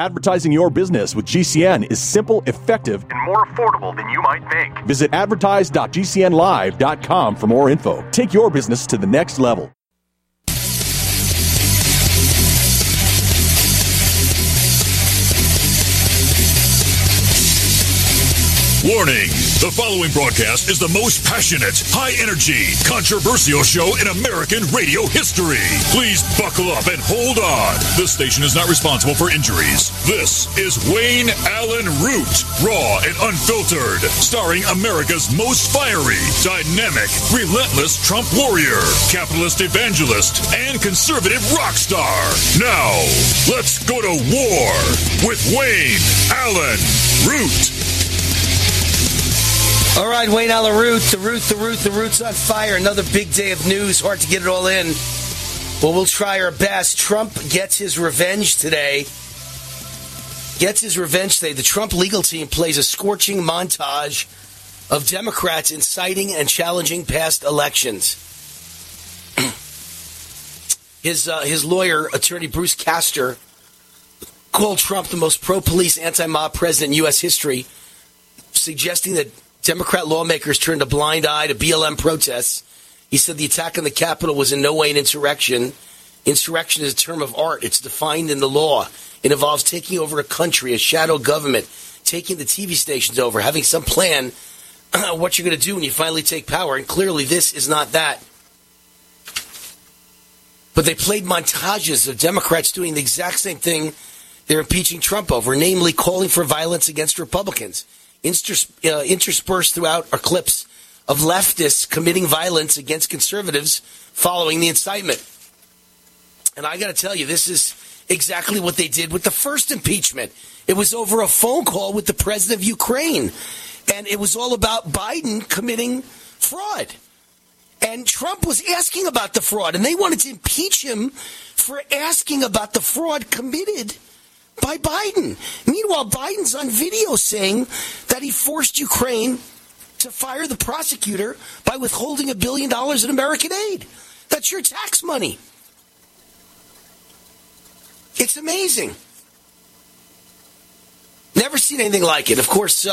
Advertising your business with GCN is simple, effective, and more affordable than you might think. Visit advertise.gcnlive.com for more info. Take your business to the next level. Warning! The following broadcast is the most passionate, high-energy, controversial show in American radio history. Please buckle up and hold on. This station is not responsible for injuries. This is Wayne Allen Root, raw and unfiltered, starring America's most fiery, dynamic, relentless Trump warrior, capitalist evangelist, and conservative rock star. Now, let's go to war with Wayne Allen Root. All right, Wayne Allen Root, the root's on fire. Another big day of news. Hard to get it all in. Well, we'll try our best. Trump gets his revenge today. The Trump legal team plays a scorching montage of Democrats inciting and challenging past elections. His lawyer, attorney Bruce Castor, called Trump the most pro-police, anti-mob president in U.S. history, suggesting that Democrat lawmakers turned a blind eye to BLM protests. He said the attack on the Capitol was in no way an insurrection. Insurrection is a term of art. It's defined in the law. It involves taking over a country, a shadow government, taking the TV stations over, having some plan what you're going to do when you finally take power. And clearly this is not that. But they played montages of Democrats doing the exact same thing they're impeaching Trump over, namely calling for violence against Republicans. Interspersed throughout are clips of leftists committing violence against conservatives following the incitement. And I got to tell you, this is exactly what they did with the first impeachment. It was over a phone call with the president of Ukraine. And it was all about Biden committing fraud. And Trump was asking about the fraud. And they wanted to impeach him for asking about the fraud committed by Biden. Meanwhile, Biden's on video saying that he forced Ukraine to fire the prosecutor by withholding $1 billion in American aid. That's your tax money. It's amazing. Never seen anything like it. Of course,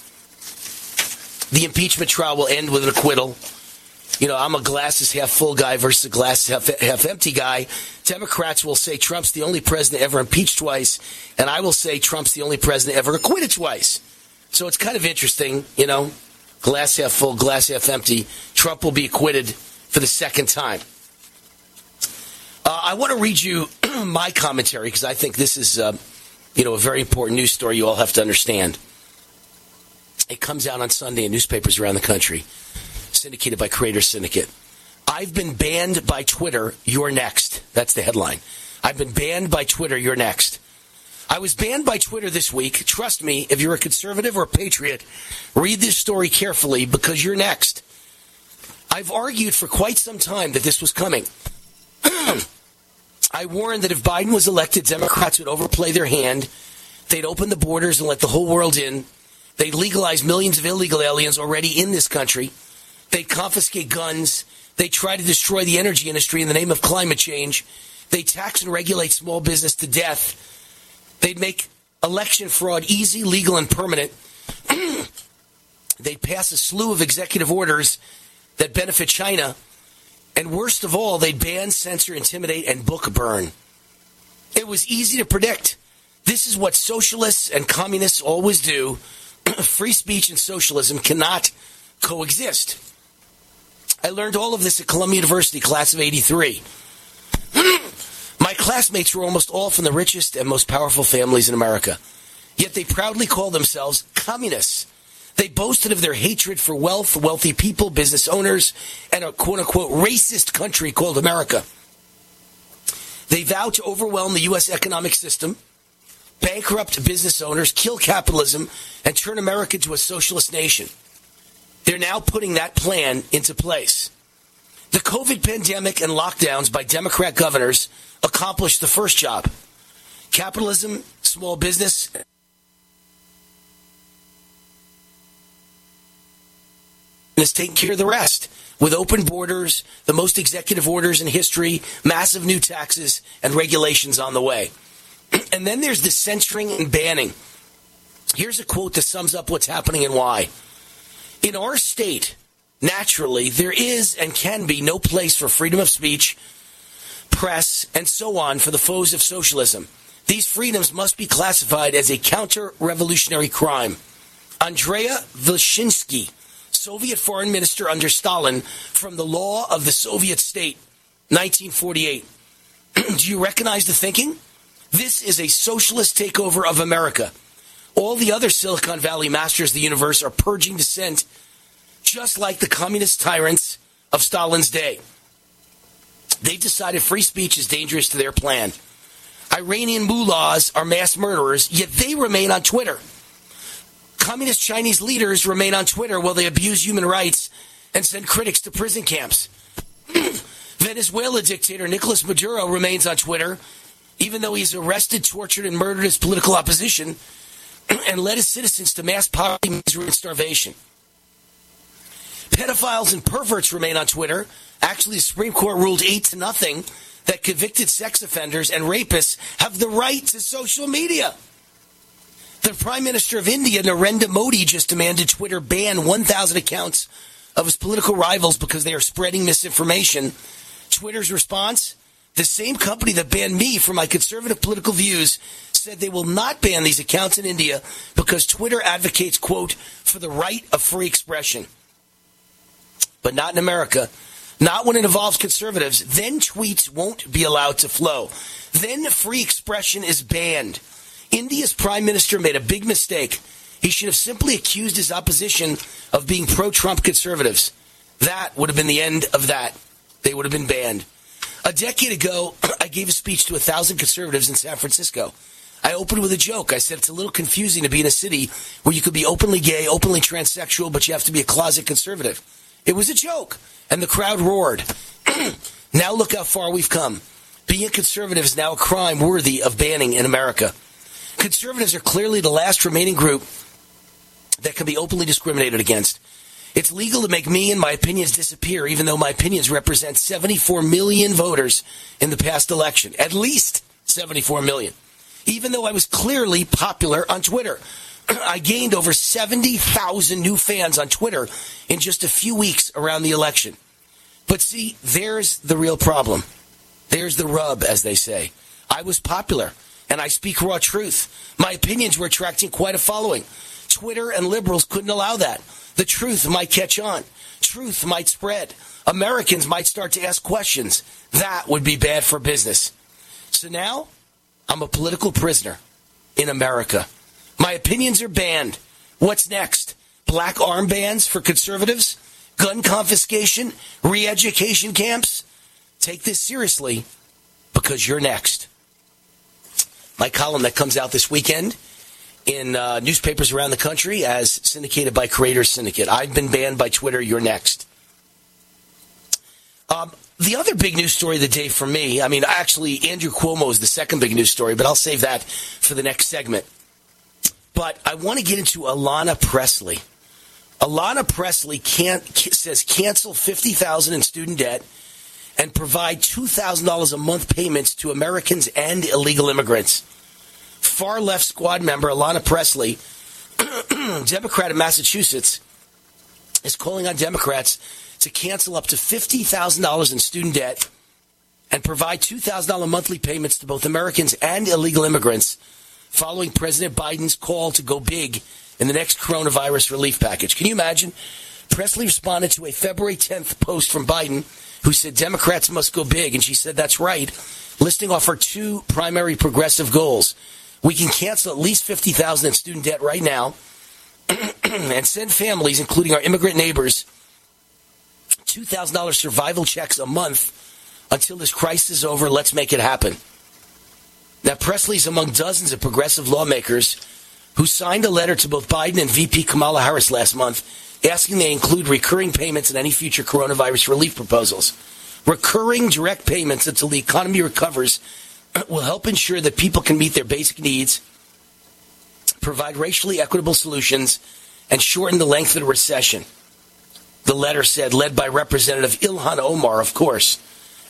the impeachment trial will end with an acquittal. You know, I'm a glasses half full guy versus a glasses half empty guy. Democrats will say Trump's the only president ever impeached twice, and I will say Trump's the only president ever acquitted twice. So it's kind of interesting, you know, glass half full, glass half empty. Trump will be acquitted for the second time. I want to read you my commentary because I think this is, a very important news story you all have to understand. It comes out on Sunday in newspapers around the country. Syndicated by Creator Syndicate. I've been banned by Twitter, you're next. That's the headline. I've been banned by Twitter, you're next. I was banned by Twitter this week. Trust me, if you're a conservative or a patriot, read this story carefully because you're next. I've argued for quite some time that this was coming. I warned that if Biden was elected, Democrats would overplay their hand. They'd open the borders and let the whole world in. They'd legalize millions of illegal aliens already in this country. They'd confiscate guns. They try to destroy the energy industry in the name of climate change. They tax and regulate small business to death. They'd make election fraud easy, legal, and permanent. They'd pass a slew of executive orders that benefit China. And worst of all, they'd ban, censor, intimidate, and book burn. It was easy to predict. This is what socialists and communists always do. Free speech and socialism cannot coexist. I learned all of this at Columbia University, class of 83. My classmates were almost all from the richest and most powerful families in America. Yet they proudly called themselves communists. They boasted of their hatred for wealth, wealthy people, business owners, and a quote-unquote racist country called America. They vowed to overwhelm the U.S. economic system, bankrupt business owners, kill capitalism, and turn America into a socialist nation. They're now putting that plan into place. The COVID pandemic and lockdowns by Democrat governors accomplished the first job. Capitalism, small business, is taking care of the rest. With open borders, the most executive orders in history, massive new taxes, and regulations on the way. And then there's the censoring and banning. Here's a quote that sums up what's happening and why. In our state, naturally, there is and can be no place for freedom of speech, press, and so on for the foes of socialism. These freedoms must be classified as a counter-revolutionary crime. Andrei Vyshinsky, Soviet foreign minister under Stalin, from the Law of the Soviet State, 1948. Do you recognize the thinking? This is a socialist takeover of America. All the other Silicon Valley masters of the universe are purging dissent, just like the communist tyrants of Stalin's day. They've decided free speech is dangerous to their plan. Iranian mullahs are mass murderers, yet they remain on Twitter. Communist Chinese leaders remain on Twitter while they abuse human rights and send critics to prison camps. Venezuela dictator Nicolas Maduro remains on Twitter, even though he's arrested, tortured, and murdered his political opposition and led his citizens to mass poverty, misery, and starvation. Pedophiles and perverts remain on Twitter. Actually, the Supreme Court ruled 8-0 that convicted sex offenders and rapists have the right to social media. The Prime Minister of India, Narendra Modi, just demanded Twitter ban 1,000 accounts of his political rivals because they are spreading misinformation. Twitter's response? The same company that banned me for my conservative political views said they will not ban these accounts in India because Twitter advocates, quote, for the right of free expression. But not in America. Not when it involves conservatives. Then tweets won't be allowed to flow. Then free expression is banned. India's prime minister made a big mistake. He should have simply accused his opposition of being pro-Trump conservatives. That would have been the end of that. They would have been banned. A decade ago, I gave a speech to 1,000 conservatives in San Francisco. I opened with a joke. I said it's a little confusing to be in a city where you could be openly gay, openly transsexual, but you have to be a closet conservative. It was a joke, and the crowd roared. Now look how far we've come. Being a conservative is now a crime worthy of banning in America. Conservatives are clearly the last remaining group that can be openly discriminated against. It's legal to make me and my opinions disappear, even though my opinions represent 74 million voters in the past election. At least 74 million. Even though I was clearly popular on Twitter. I gained over 70,000 new fans on Twitter in just a few weeks around the election. But see, there's the real problem. There's the rub, as they say. I was popular, and I speak raw truth. My opinions were attracting quite a following. Twitter and liberals couldn't allow that. The truth might catch on. Truth might spread. Americans might start to ask questions. That would be bad for business. So now, I'm a political prisoner in America. My opinions are banned. What's next? Black armbands for conservatives? Gun confiscation? Re-education camps? Take this seriously, because you're next. My column that comes out this weekend in newspapers around the country as syndicated by Creators Syndicate. I've been banned by Twitter. You're next. The other big news story of the day for me, actually, Andrew Cuomo is the second big news story, but I'll save that for the next segment. But I want to get into Alanna Pressley. Alanna Pressley says cancel $50,000 in student debt and provide $2,000 a month payments to Americans and illegal immigrants. Far left squad member Alanna Pressley, Democrat of Massachusetts, is calling on Democrats to cancel up to $50,000 in student debt and provide $2,000 monthly payments to both Americans and illegal immigrants following President Biden's call to go big in the next coronavirus relief package. Can you imagine? Pressley responded to a February 10th post from Biden who said Democrats must go big, and she said that's right, listing off her two primary progressive goals. We can cancel at least $50,000 in student debt right now and send families, including our immigrant neighbors, $2,000 survival checks a month until this crisis is over. Let's make it happen. Now, Pressley's among dozens of progressive lawmakers who signed a letter to both Biden and VP Kamala Harris last month asking they include recurring payments in any future coronavirus relief proposals. Recurring direct payments until the economy recovers will help ensure that people can meet their basic needs, provide racially equitable solutions, and shorten the length of the recession. The letter said, led by Representative Ilhan Omar, of course.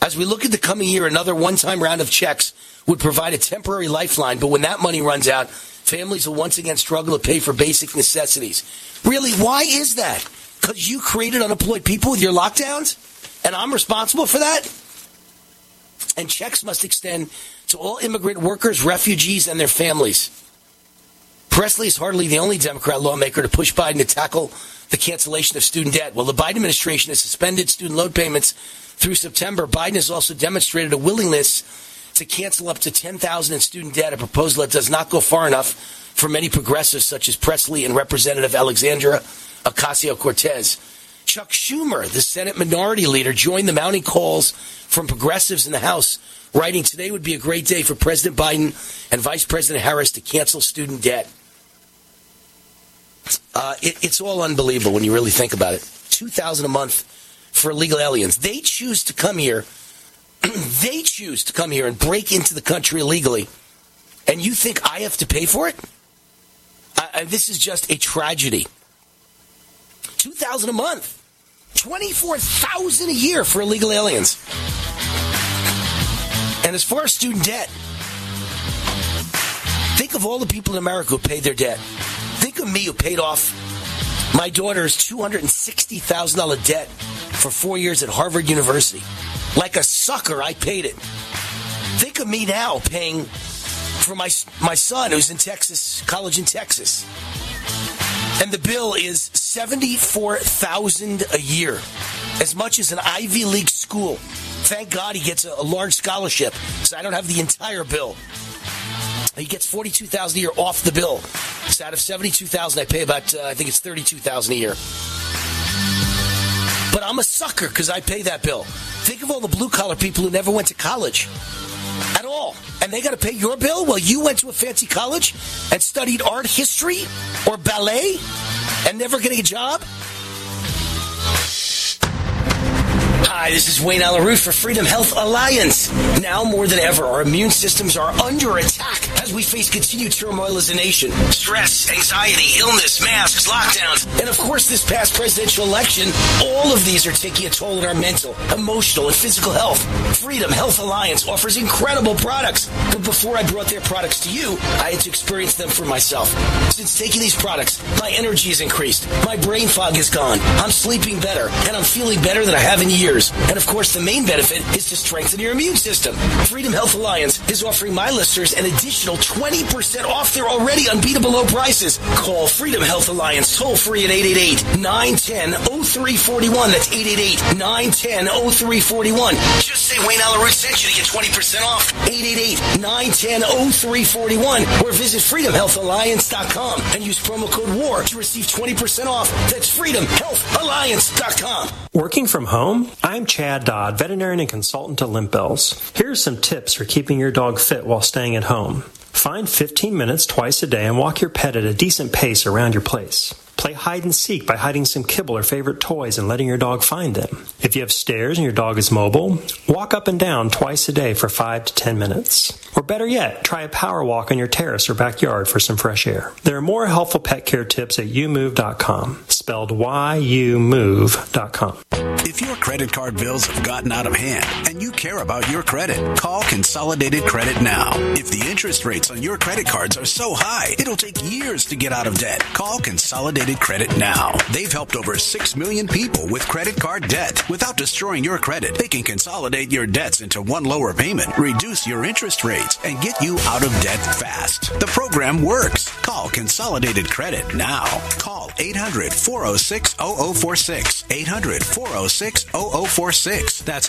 As we look at the coming year, another one-time round of checks would provide a temporary lifeline, but when that money runs out, families will once again struggle to pay for basic necessities. Really, why is that? Because you created unemployed people with your lockdowns? And I'm responsible for that? And checks must extend to all immigrant workers, refugees, and their families. Presley is hardly the only Democrat lawmaker to push Biden to tackle the cancellation of student debt. While the Biden administration has suspended student loan payments through September, Biden has also demonstrated a willingness to cancel up to $10,000 in student debt, a proposal that does not go far enough for many progressives such as Presley and Representative Alexandria Ocasio-Cortez. Chuck Schumer, the Senate Minority Leader, joined the mounting calls from progressives in the House, writing, "Today would be a great day for President Biden and Vice President Harris to cancel student debt." It's all unbelievable when you really think about it. $2,000 a month for illegal aliens. They choose to come here. They choose to come here and break into the country illegally. And you think I have to pay for it? This is just a tragedy. $2,000 a month. $24,000 a year for illegal aliens. And as far as student debt, think of all the people in America who paid their debt. Think of me who paid off my daughter's $260,000 debt for 4 years at Harvard University. Like a sucker, I paid it. Think of me now paying for my son who's in Texas, college in Texas. And the bill is $74,000 a year, as much as an Ivy League school. Thank God he gets a large scholarship, so I don't have the entire bill. He gets $42,000 a year off the bill. So out of $72,000, I pay about, I think it's $32,000 a year. But I'm a sucker because I pay that bill. Think of all the blue-collar people who never went to college at all. And they got to pay your bill while you went to a fancy college and studied art history or ballet and never getting a job? Hi, this is Wayne Alaroot for Freedom Health Alliance. Now more than ever, our immune systems are under attack as we face continued turmoil as a nation. Stress, anxiety, illness, masks, lockdowns, and of course this past presidential election. All of these are taking a toll on our mental, emotional, and physical health. Freedom Health Alliance offers incredible products. But before I brought their products to you, I had to experience them for myself. Since taking these products, my energy has increased, my brain fog is gone, I'm sleeping better, and I'm feeling better than I have in years. And of course, the main benefit is to strengthen your immune system. Freedom Health Alliance is offering my listeners an additional 20% off their already unbeatable low prices. Call Freedom Health Alliance toll free at 888-910-0341. That's 888-910-0341. Just say Wayne Alaroot sent you to get 20% off. 888-910-0341 or visit freedomhealthalliance.com and use promo code WAR to receive 20% off. That's freedomhealthalliance.com. Working from home? I'm Chad Dodd, veterinarian and consultant to Limp Bells. Here's some tips for keeping your dog fit while staying at home. Find 15 minutes twice a day and walk your pet at a decent pace around your place. Play hide and seek by hiding some kibble or favorite toys and letting your dog find them. If you have stairs and your dog is mobile, walk up and down twice a day for 5 to 10 minutes. Or better yet, try a power walk on your terrace or backyard for some fresh air. There are more helpful pet care tips at youmove.com, spelled youmove.com. If your credit card bills have gotten out of hand and you care about your credit, call Consolidated Credit now. If the interest rates on your credit cards are so high, it'll take years to get out of debt. Call Consolidated Credit now. They've helped over 6 million people with credit card debt. Without destroying your credit, they can consolidate your debts into one lower payment, reduce your interest rates, and get you out of debt fast. The program works. Call Consolidated Credit now. Call 800-406-0046. 800-406-0046. That's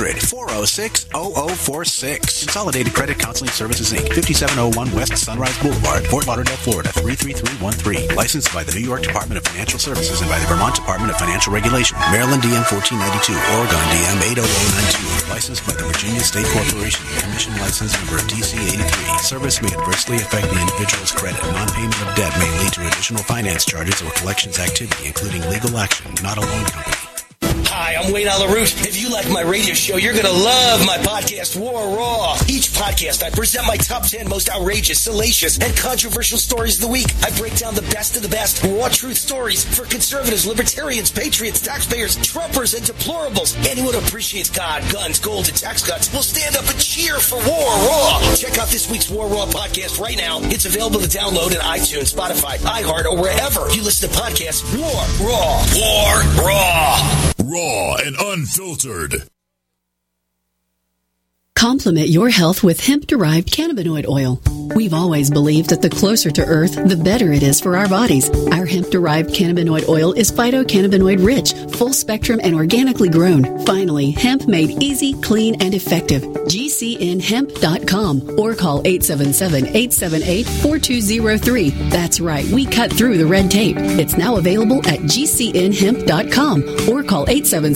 800-406-0046. Consolidated Credit Counseling Services, Inc., 5701 West Sunrise Boulevard, Fort Lauderdale, Florida, 33313. Licensed by the New York Department of Financial Services and by the Vermont Department of Financial Regulation. Maryland DM 1492, Oregon DM 80092. Licensed by the Virginia State Corporation. Commission license number DC 83. Service may adversely affect the individual's credit. Non-payment of debt may lead to additional finance charges or collections activity, including legal action, not a loan company. Hi, Hi, I'm Wayne Allyn Root. If you like my radio show, you're going to love my podcast, War Raw. Each podcast, I present my top 10 most outrageous, salacious, and controversial stories of the week. I break down the best of the best raw truth stories for conservatives, libertarians, patriots, taxpayers, Trumpers, and deplorables. Anyone who appreciates God, guns, gold, and tax cuts will stand up and cheer for War Raw. Check out this week's War Raw podcast right now. It's available to download in iTunes, Spotify, iHeart, or wherever you listen to podcasts. War Raw. War Raw. Raw and unfiltered. Complement your health with hemp-derived cannabinoid oil. We've always believed that the closer to Earth, the better it is for our bodies. Our hemp-derived cannabinoid oil is phytocannabinoid rich, full spectrum, and organically grown. Finally, hemp made easy, clean, and effective. GCNhemp.com or call 877-878-4203. That's right, we cut through the red tape. It's now available at GCNhemp.com or call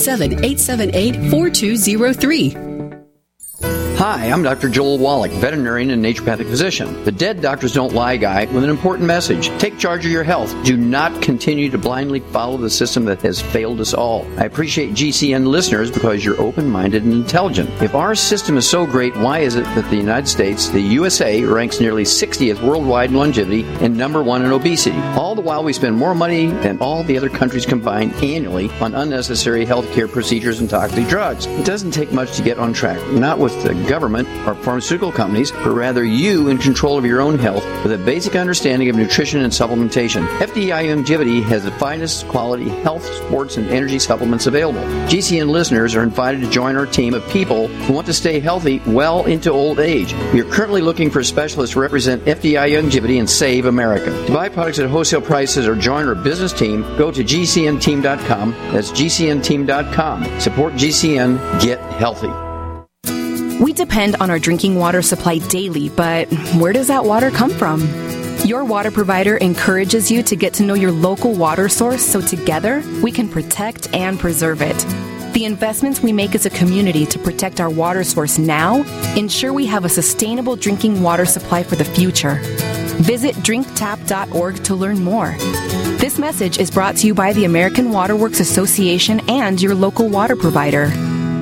877-878-4203. Hi, I'm Dr. Joel Wallach, veterinarian and naturopathic physician. The Dead Doctors Don't Lie guy with an important message. Take charge of your health. Do not continue to blindly follow the system that has failed us all. I appreciate GCN listeners because you're open-minded and intelligent. If our system is so great, why is it that the United States, the USA, ranks nearly 60th worldwide in longevity and number 1 in obesity? All the while we spend more money than all the other countries combined annually on unnecessary healthcare procedures and toxic drugs. It doesn't take much to get on track. Not with the government or pharmaceutical companies, but rather you in control of your own health with a basic understanding of nutrition and supplementation. FDI Longevity has the finest quality health, sports, and energy supplements available. GCN listeners are invited to join our team of people who want to stay healthy well into old age. We are currently looking for specialists to represent FDI Longevity and save America. To buy products at wholesale prices or join our business team, go to GCNteam.com. That's GCNteam.com. Support GCN. Get healthy. We depend on our drinking water supply daily, but where does that water come from? Your water provider encourages you to get to know your local water source so together we can protect and preserve it. The investments we make as a community to protect our water source now ensure we have a sustainable drinking water supply for the future. Visit drinktap.org to learn more. This message is brought to you by the American Water Works Association and your local water provider.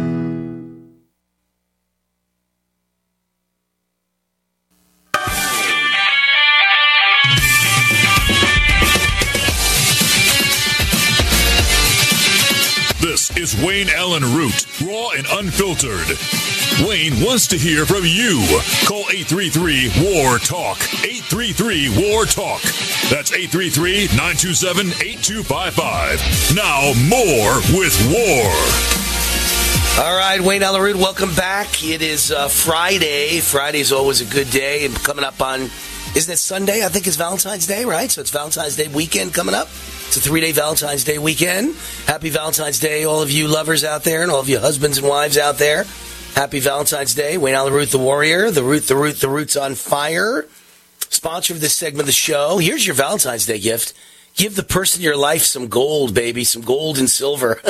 This is Wayne Allyn Root, raw and unfiltered. Wayne wants to hear from you. Call 833-WAR-TALK. 833-WAR-TALK. That's 833-927-8255. Now more with War. All right, Wayne Allyn Root, welcome back. It is Friday. Friday is always a good day. And coming up on, isn't it Sunday? I think it's Valentine's Day, right? So it's Valentine's Day weekend coming up. It's a 3-day Valentine's Day weekend. Happy Valentine's Day, all of you lovers out there and all of you husbands and wives out there. Happy Valentine's Day. Wayne Allyn Root, the warrior. The Root's on fire. Sponsor of this segment of the show. Here's your Valentine's Day gift. Give the person in your life some gold, baby. Some gold and silver.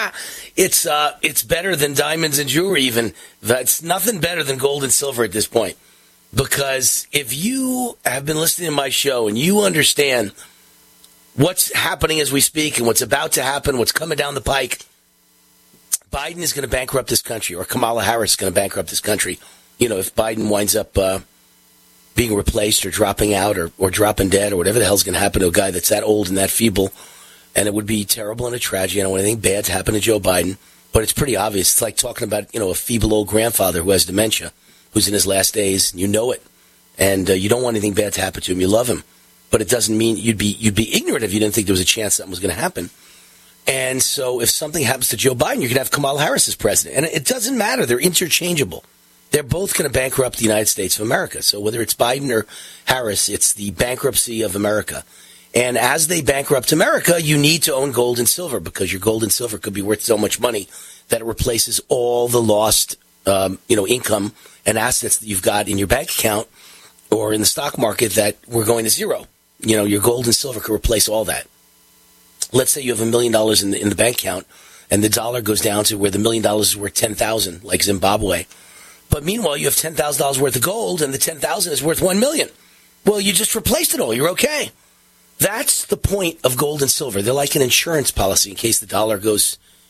It's better than diamonds and jewelry even. It's nothing better than gold and silver at this point. Because if you have been listening to my show and you understand what's happening as we speak and what's about to happen, what's coming down the pike, Biden is going to bankrupt this country, or Kamala Harris is going to bankrupt this country. You know, if Biden winds up being replaced or dropping out or dropping dead or whatever the hell's going to happen to a guy that's that old and that feeble. And it would be terrible and a tragedy. I don't want anything bad to happen to Joe Biden. But it's pretty obvious. It's like talking about, a feeble old grandfather who has dementia, who's in his last days. And you know it. And you don't want anything bad to happen to him. You love him. But it doesn't mean you'd be ignorant if you didn't think there was a chance something was going to happen. And so if something happens to Joe Biden, you could have Kamala Harris as president. And it doesn't matter. They're interchangeable. They're both going to bankrupt the United States of America. So whether it's Biden or Harris, it's the bankruptcy of America. And as they bankrupt America, you need to own gold and silver because your gold and silver could be worth so much money that it replaces all the lost, income and assets that you've got in your bank account or in the stock market that we're going to zero. Your gold and silver could replace all that. Let's say you have $1 million in the bank account and the dollar goes down to where the $1 million is worth $10,000, like Zimbabwe. But meanwhile, you have $10,000 worth of gold and the $10,000 is worth $1 million. Well, you just replaced it all. You're okay. That's the point of gold and silver. They're like an insurance policy in case the dollar goes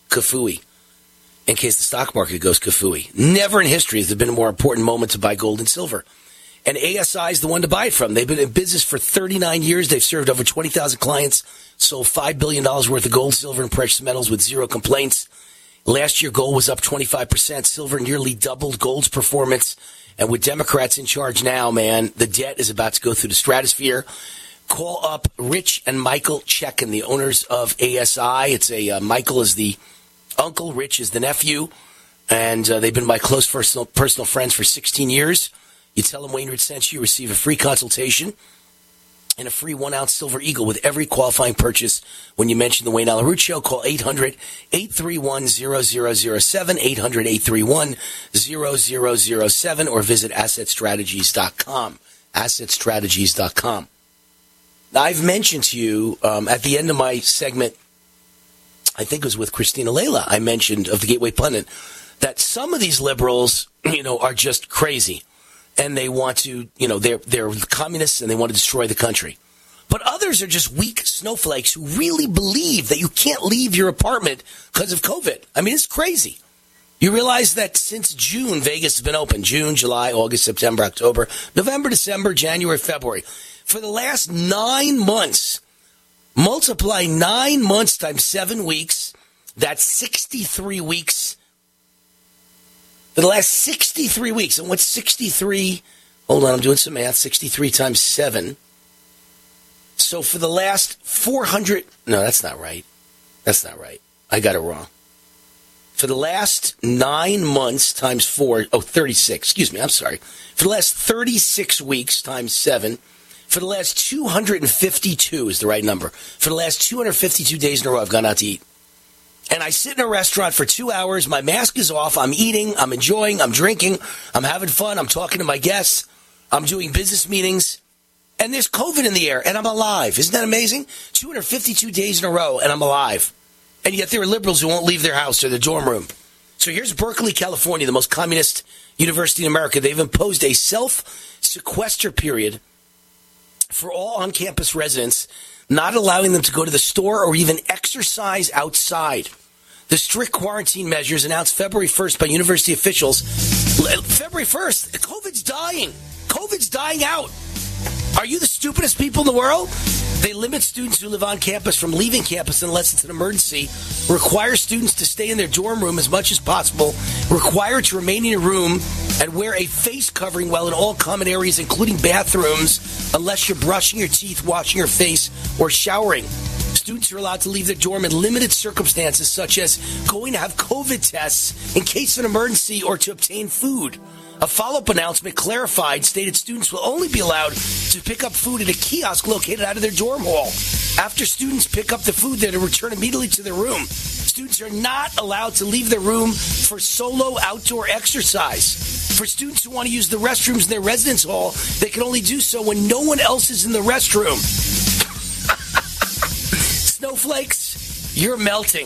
kafooey. In case the stock market goes kafooey. Never in history has there been a more important moment to buy gold and silver. And ASI is the one to buy it from. They've been in business for 39 years. They've served over 20,000 clients, sold $5 billion worth of gold, silver, and precious metals with zero complaints. Last year, gold was up 25%. Silver nearly doubled gold's performance. And with Democrats in charge now, man, the debt is about to go through the stratosphere. Call up Rich and Michael Checkin, the owners of ASI. It's Michael is the uncle, Rich is the nephew, and they've been my close personal friends for 16 years. You tell them Wayne Rich sent you, receive a free consultation and a free 1-ounce Silver Eagle with every qualifying purchase when you mention the Wayne Allyn Root Show. Call 800-831-0007, 800-831-0007, or visit AssetStrategies.com, AssetStrategies.com. Now, I've mentioned to you at the end of my segment, I think it was with Christina Layla, I mentioned of the Gateway Pundit, that some of these liberals, are just crazy. And they want to, they're communists and they want to destroy the country. But others are just weak snowflakes who really believe that you can't leave your apartment because of COVID. I mean, it's crazy. You realize that since June, Vegas has been open. June, July, August, September, October, November, December, January, February. For the last 9 months, multiply 9 months times 7 weeks, that's 63 weeks. For the last 63 weeks, and what's 63? Hold on, I'm doing some math. 63 times 7. So for the last 400, no, that's not right. That's not right. I got it wrong. For the last 9 months times 4, 36, excuse me, I'm sorry. For the last 36 weeks times 7, for the last 252 is the right number. For the last 252 days in a row, I've gone out to eat. And I sit in a restaurant for 2 hours. My mask is off. I'm eating. I'm enjoying. I'm drinking. I'm having fun. I'm talking to my guests. I'm doing business meetings. And there's COVID in the air, and I'm alive. Isn't that amazing? 252 days in a row, and I'm alive. And yet there are liberals who won't leave their house or their dorm room. So here's Berkeley, California, the most communist university in America. They've imposed a self-sequester period for all on-campus residents, not allowing them to go to the store or even exercise outside. The strict quarantine measures announced February 1st by university officials. February 1st, COVID's dying. COVID's dying out. Are you the stupidest people in the world? They limit students who live on campus from leaving campus unless it's an emergency, require students to stay in their dorm room as much as possible, require to remain in a room and wear a face covering while in all common areas, including bathrooms, unless you're brushing your teeth, washing your face, or showering. Students are allowed to leave their dorm in limited circumstances, such as going to have COVID tests in case of an emergency or to obtain food. A follow-up announcement clarified, stated students will only be allowed to pick up food at a kiosk located out of their dorm hall. After students pick up the food, they're to return immediately to their room. Students are not allowed to leave their room for solo outdoor exercise. For students who want to use the restrooms in their residence hall, they can only do so when no one else is in the restroom. Snowflakes, you're melting.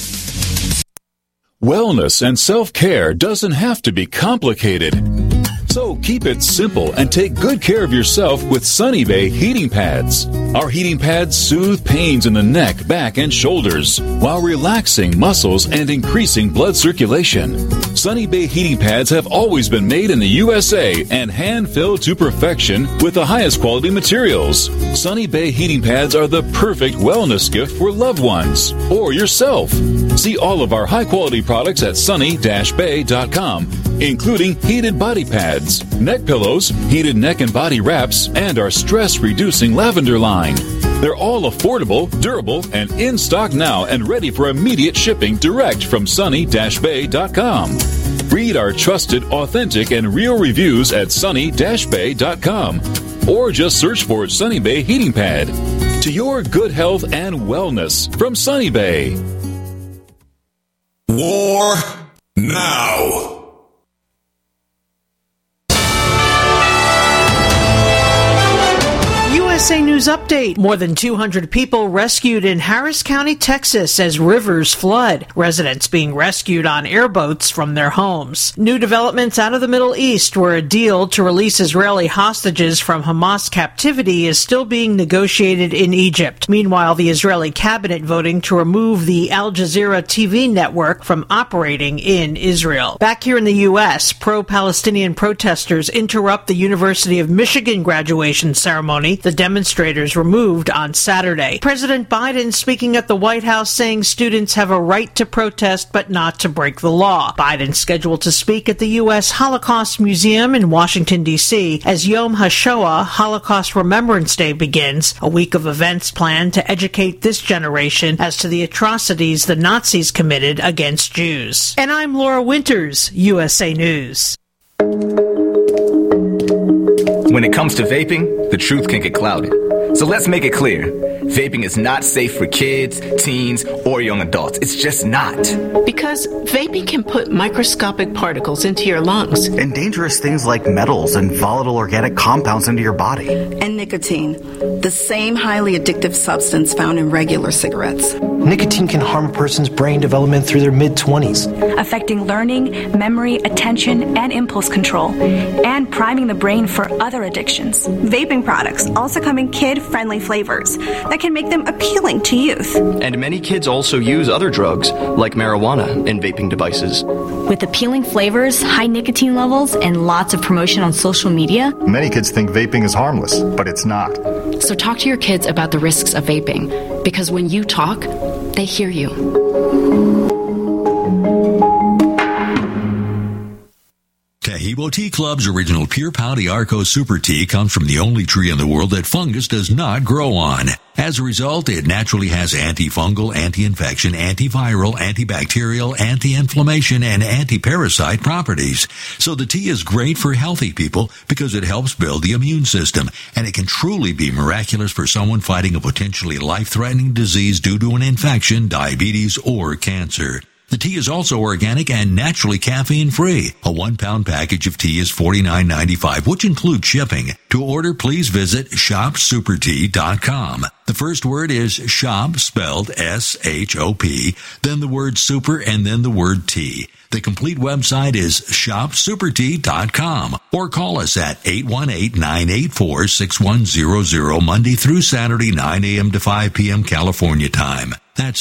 Wellness and self-care doesn't have to be complicated. So keep it simple and take good care of yourself with Sunny Bay heating pads. Our heating pads soothe pains in the neck, back, and shoulders while relaxing muscles and increasing blood circulation. Sunny Bay heating pads have always been made in the USA and hand-filled to perfection with the highest quality materials. Sunny Bay heating pads are the perfect wellness gift for loved ones or yourself. See all of our high-quality products at sunny-bay.com, including heated body pads, neck pillows, heated neck and body wraps, and our stress-reducing lavender line. They're all affordable, durable, and in stock now and ready for immediate shipping direct from sunny-bay.com. Read our trusted, authentic, and real reviews at sunny-bay.com or just search for Sunny Bay Heating Pad. To your good health and wellness from Sunny Bay. War now. USA News Update. More than 200 people rescued in Harris County, Texas as rivers flood. Residents being rescued on airboats from their homes. New developments out of the Middle East, where a deal to release Israeli hostages from Hamas captivity is still being negotiated in Egypt. Meanwhile, the Israeli cabinet voting to remove the Al Jazeera TV network from operating in Israel. Back here in the U.S., pro-Palestinian protesters interrupt the University of Michigan graduation ceremony. The demonstrators were moved on Saturday. President Biden speaking at the White House saying students have a right to protest but not to break the law. Biden scheduled to speak at the U.S. Holocaust Museum in Washington, D.C. as Yom HaShoah, Holocaust Remembrance Day, begins, a week of events planned to educate this generation as to the atrocities the Nazis committed against Jews. And I'm Laura Winters, USA News. When it comes to vaping, the truth can get clouded. So let's make it clear. Vaping is not safe for kids, teens, or young adults. It's just not. Because vaping can put microscopic particles into your lungs. And dangerous things like metals and volatile organic compounds into your body. And nicotine, the same highly addictive substance found in regular cigarettes. Nicotine can harm a person's brain development through their mid-20s. Affecting learning, memory, attention, and impulse control. And priming the brain for other addictions. Vaping products also come in kid-friendly flavors that can make them appealing to youth. And many kids also use other drugs, like marijuana, in vaping devices. With appealing flavors, high nicotine levels, and lots of promotion on social media, many kids think vaping is harmless, but it's not. So talk to your kids about the risks of vaping, because when you talk, they hear you. Taheebo Tea Club's original Pure Pouty Arco Super Tea comes from the only tree in the world that fungus does not grow on. As a result, it naturally has antifungal, anti-infection, antiviral, antibacterial, anti-inflammation, and anti-parasite properties. So the tea is great for healthy people because it helps build the immune system, and it can truly be miraculous for someone fighting a potentially life-threatening disease due to an infection, diabetes, or cancer. The tea is also organic and naturally caffeine-free. A 1-pound package of tea is $49.95, which includes shipping. To order, please visit shopsupertea.com. The first word is shop, spelled S-H-O-P, then the word super, and then the word tea. The complete website is shopsupertea.com, or call us at 818-984-6100 Monday through Saturday, 9 a.m. to 5 p.m. California time. That's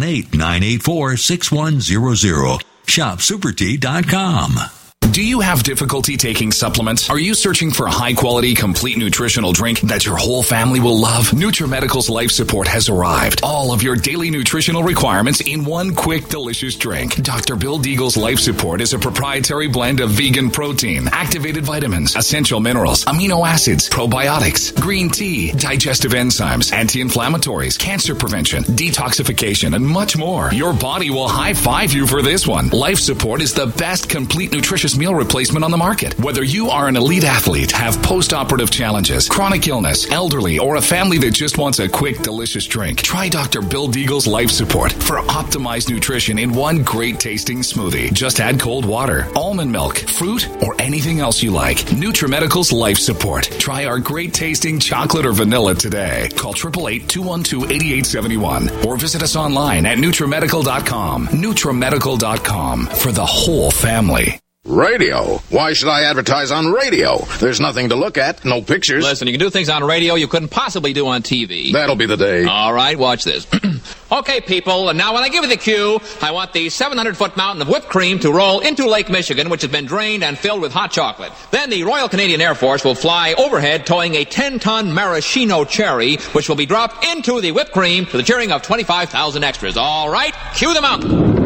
818-984-6100. ShopSuperTea.com. Do you have difficulty taking supplements? Are you searching for a high-quality, complete nutritional drink that your whole family will love? NutriMedical's Life Support has arrived. All of your daily nutritional requirements in one quick, delicious drink. Dr. Bill Deagle's Life Support is a proprietary blend of vegan protein, activated vitamins, essential minerals, amino acids, probiotics, green tea, digestive enzymes, anti-inflammatories, cancer prevention, detoxification, and much more. Your body will high-five you for this one. Life Support is the best complete nutritious meal replacement on the market. Whether you are an elite athlete, have post-operative challenges, chronic illness, elderly, or a family that just wants a quick, delicious drink, try Dr. Bill Deagle's Life Support for optimized nutrition in one great tasting smoothie. Just add cold water, almond milk, fruit, or anything else you like. NutriMedical's Life Support. Try our great tasting chocolate or vanilla today. Call 888-212-8871 or visit us online at NutriMedical.com. NutriMedical.com for the whole family. Radio? Why should I advertise on radio? There's nothing to look at, no pictures. Listen, you can do things on radio you couldn't possibly do on TV. That'll be the day. All right, watch this. Okay, people, and now when I give you the cue, I want the 700-foot mountain of whipped cream to roll into Lake Michigan, which has been drained and filled with hot chocolate. Then the Royal Canadian Air Force will fly overhead towing a 10-ton maraschino cherry, which will be dropped into the whipped cream to the cheering of 25,000 extras. All right, cue the mountain.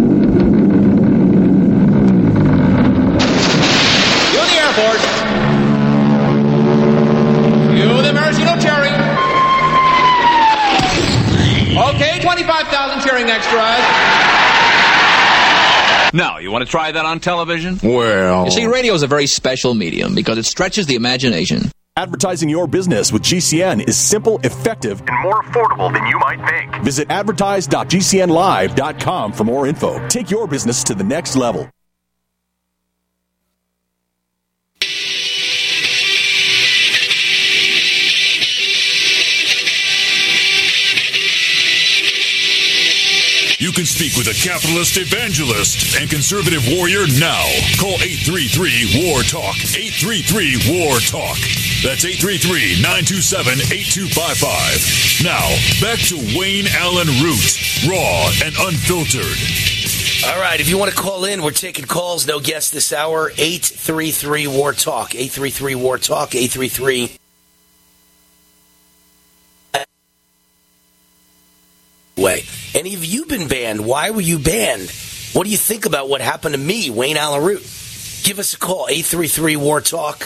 Airport. Cue the maraschino cherry. Okay, 25,000 cheering extras. Now, you want to try that on television? Well... You see, radio is a very special medium because it stretches the imagination. Advertising your business with GCN is simple, effective, and more affordable than you might think. Visit advertise.gcnlive.com for more info. Take your business to the next level. can speak with a capitalist evangelist and conservative warrior now. Call 833-WAR-TALK. 833-WAR-TALK. That's 833-927-8255. Now, back to Wayne Allen Root, raw and unfiltered. All right, if you want to call in, we're taking calls. No guests this hour. 833-WAR-TALK. 833-WAR-TALK. 833. Way. Any of you been banned? Why were you banned? What do you think about what happened to me, Wayne Allen Root? Give us a call. 833-WAR-TALK.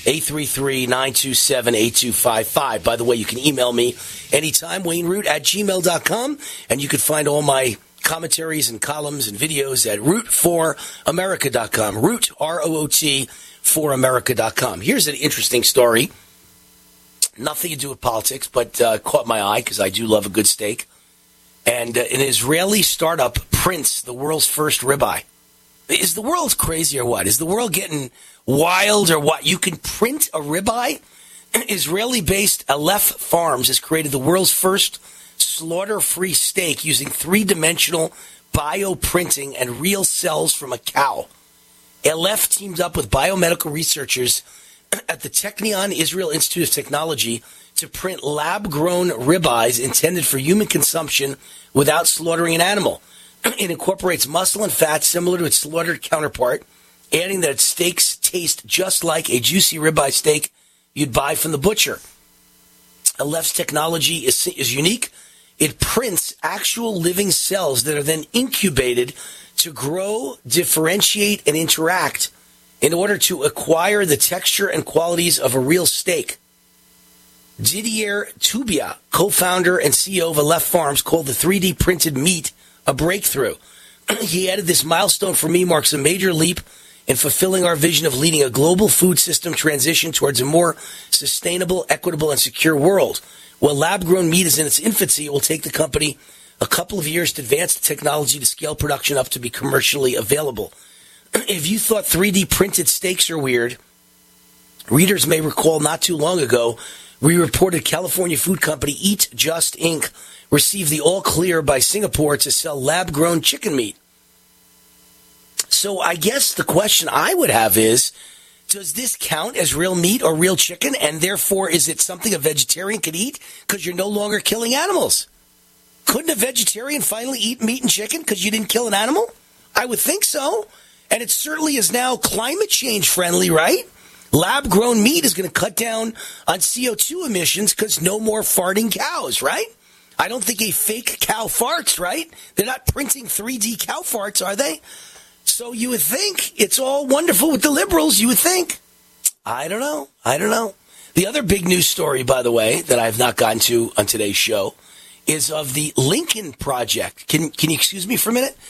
833-927-8255. By the way, you can email me anytime, WayneRoot@gmail.com, and you can find all my commentaries and columns and videos at root4america.com. Root, R-O-O-T, 4america.com. Here's an interesting story. Nothing to do with politics, but caught my eye because I do love a good steak. And an Israeli startup prints the world's first ribeye. Is the world crazy or what? Is the world getting wild or what? You can print a ribeye? Israeli-based Aleph Farms has created the world's first slaughter-free steak using three-dimensional bioprinting and real cells from a cow. Aleph teamed up with biomedical researchers at the Technion Israel Institute of Technology to print lab-grown ribeyes intended for human consumption without slaughtering an animal. It incorporates muscle and fat similar to its slaughtered counterpart, adding that its steaks taste just like a juicy ribeye steak you'd buy from the butcher. Aleph's technology is unique. It prints actual living cells that are then incubated to grow, differentiate, and interact in order to acquire the texture and qualities of a real steak. Didier Tubia, co-founder and CEO of Aleph Farms, called the 3D printed meat a breakthrough. He added, "This milestone for me marks a major leap in fulfilling our vision of leading a global food system transition towards a more sustainable, equitable, and secure world. While lab-grown meat is in its infancy, it will take the company a couple of years to advance the technology to scale production up to be commercially available." If you thought 3D printed steaks are weird, readers may recall not too long ago, we reported California food company Eat Just Inc. received the all-clear by Singapore to sell lab-grown chicken meat. So I guess the question I would have is, does this count as real meat or real chicken, and therefore is it something a vegetarian could eat because you're no longer killing animals? Couldn't a vegetarian finally eat meat and chicken because you didn't kill an animal? I would think so. And it certainly is now climate change friendly, right? Lab-grown meat is going to cut down on CO2 emissions because no more farting cows, right? I don't think a fake cow farts, right? They're not printing 3D cow farts, are they? So you would think it's all wonderful with the liberals, you would think. I don't know. The other big news story, by the way, that I have not gotten to on today's show is of the Lincoln Project. Can you excuse me for a minute?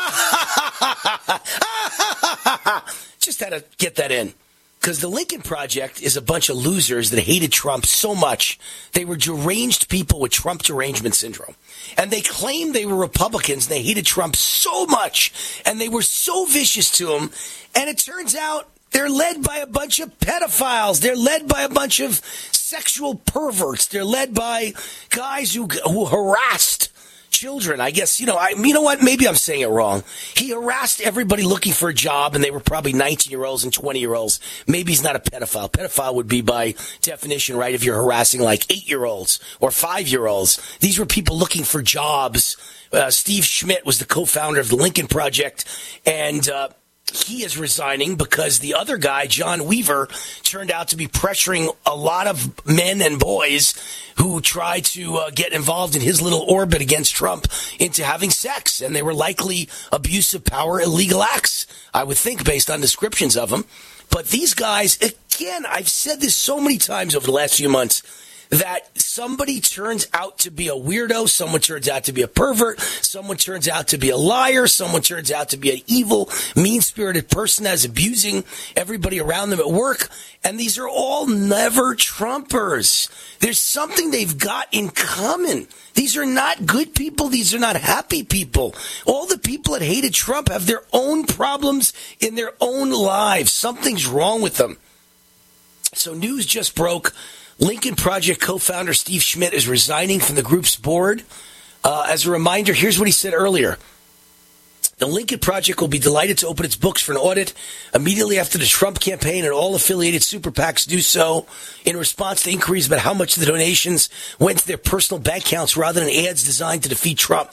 Just had to get that in. Because the Lincoln Project is a bunch of losers that hated Trump so much. They were deranged people with Trump derangement syndrome. And they claimed they were Republicans. And they hated Trump so much. And they were so vicious to him. And it turns out they're led by a bunch of pedophiles. They're led by a bunch of sexual perverts. They're led by guys who harassed children. I guess, you know what? Maybe I'm saying it wrong. He harassed everybody looking for a job, and they were probably 19-year-olds and 20-year-olds. Maybe he's not a pedophile. Pedophile would be by definition, right, if you're harassing like 8-year-olds or 5-year-olds. These were people looking for jobs. Steve Schmidt was the co-founder of the Lincoln Project, and he is resigning because the other guy, John Weaver, turned out to be pressuring a lot of men and boys who tried to get involved in his little orbit against Trump into having sex. And they were likely abuse of power, illegal acts, I would think, based on descriptions of them. But these guys, again, I've said this so many times over the last few months, that somebody turns out to be a weirdo, someone turns out to be a pervert, someone turns out to be a liar, someone turns out to be an evil, mean-spirited person that's abusing everybody around them at work, and these are all never Trumpers. There's something they've got in common. These are not good people. These are not happy people. All the people that hated Trump have their own problems in their own lives. Something's wrong with them. So news just broke. Lincoln Project co-founder Steve Schmidt is resigning from the group's board. As a reminder, here's what he said earlier. The Lincoln Project will be delighted to open its books for an audit immediately after the Trump campaign and all affiliated super PACs do so in response to inquiries about how much of the donations went to their personal bank accounts rather than ads designed to defeat Trump.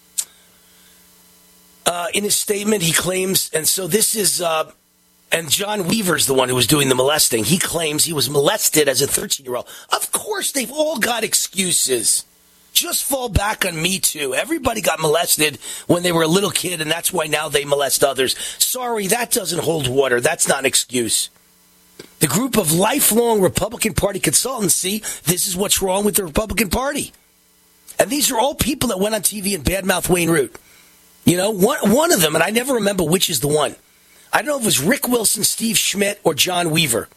In his statement, he claims, and so this is, and John Weaver's the one who was doing the molesting. He claims he was molested as a 13-year-old. Of course, they've all got excuses. Just fall back on Me Too. Everybody got molested when they were a little kid, and that's why now they molest others. Sorry, that doesn't hold water. That's not an excuse. The group of lifelong Republican Party consultants see this is what's wrong with the Republican Party. And these are all people that went on TV and badmouthed Wayne Root. You know, one of them, and I never remember which is the one. I don't know if it was Rick Wilson, Steve Schmidt, or John Weaver.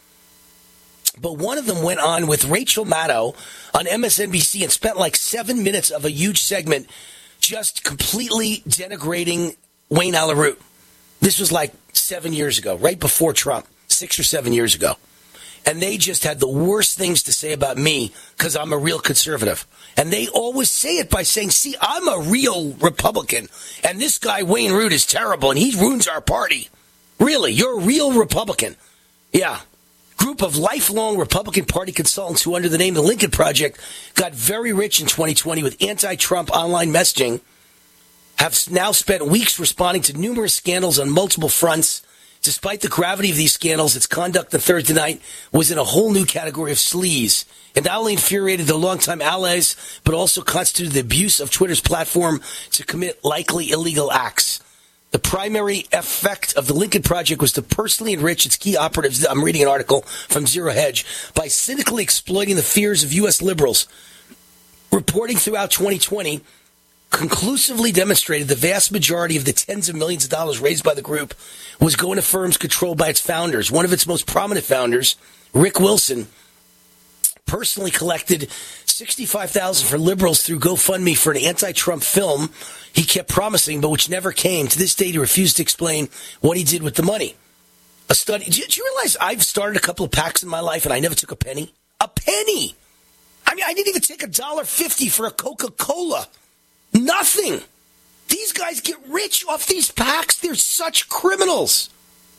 But one of them went on with Rachel Maddow on MSNBC and spent like 7 minutes of a huge segment just completely denigrating Wayne Allyn Root. This was like 7 years ago, right before Trump, 6 or 7 years ago. And they just had the worst things to say about me because I'm a real conservative. And they always say it by saying, see, I'm a real Republican. And this guy, Wayne Root, is terrible and he ruins our party. Really, you're a real Republican. Yeah. Group of lifelong Republican Party consultants who, under the name of the Lincoln Project, got very rich in 2020 with anti-Trump online messaging, have now spent weeks responding to numerous scandals on multiple fronts. Despite the gravity of these scandals, its conduct on Thursday night was in a whole new category of sleaze. It not only infuriated their longtime allies, but also constituted the abuse of Twitter's platform to commit likely illegal acts. The primary effect of the Lincoln Project was to personally enrich its key operatives, I'm reading an article from Zero Hedge, by cynically exploiting the fears of U.S. liberals. Reporting throughout 2020 conclusively demonstrated the vast majority of the tens of millions of dollars raised by the group was going to firms controlled by its founders. One of its most prominent founders, Rick Wilson, personally collected $65,000 for liberals through GoFundMe for an anti-Trump film he kept promising, but which never came. To this day, he refused to explain what he did with the money. A study. Did you realize I've started a couple of PACs in my life and I never took a penny? A penny! I mean, I didn't even take $1.50 for a Coca-Cola. Nothing. These guys get rich off these PACs. They're such criminals.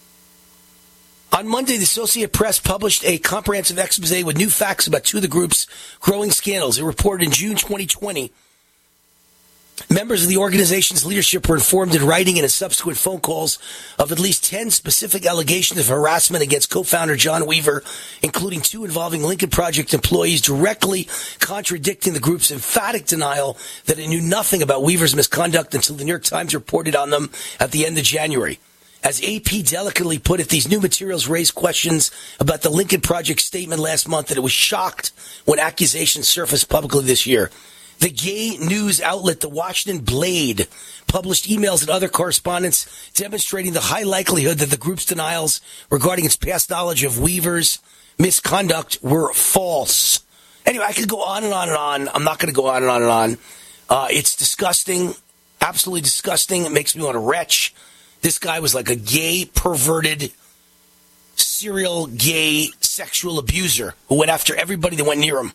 On Monday, the Associated Press published a comprehensive expose with new facts about two of the group's growing scandals. It reported in June 2020, members of the organization's leadership were informed in writing and in subsequent phone calls of at least 10 specific allegations of harassment against co-founder John Weaver, including 2 involving Lincoln Project employees, directly contradicting the group's emphatic denial that it knew nothing about Weaver's misconduct until the New York Times reported on them at the end of January. As AP delicately put it, these new materials raised questions about the Lincoln Project statement last month that it was shocked when accusations surfaced publicly this year. The gay news outlet The Washington Blade published emails and other correspondence demonstrating the high likelihood that the group's denials regarding its past knowledge of Weaver's misconduct were false. Anyway, I could go on and on and on. I'm not going to go on and on and on. It's disgusting, absolutely disgusting. It makes me want to retch. This guy was like a gay, perverted, serial gay sexual abuser who went after everybody that went near him.